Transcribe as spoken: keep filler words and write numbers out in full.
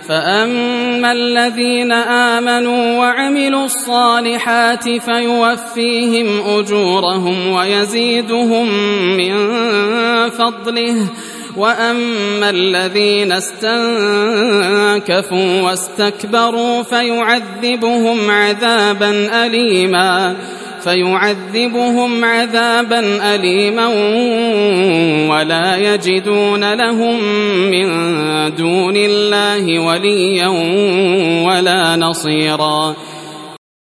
فأما الذين آمنوا وعملوا الصالحات فيوفيهم أجورهم ويزيدهم من فضله وأما الذين استنكفوا واستكبروا فيعذبهم عذابا أليما فيعذبهم عذابا أليما ولا يجدون لهم من دون الله وليا ولا نصيرا.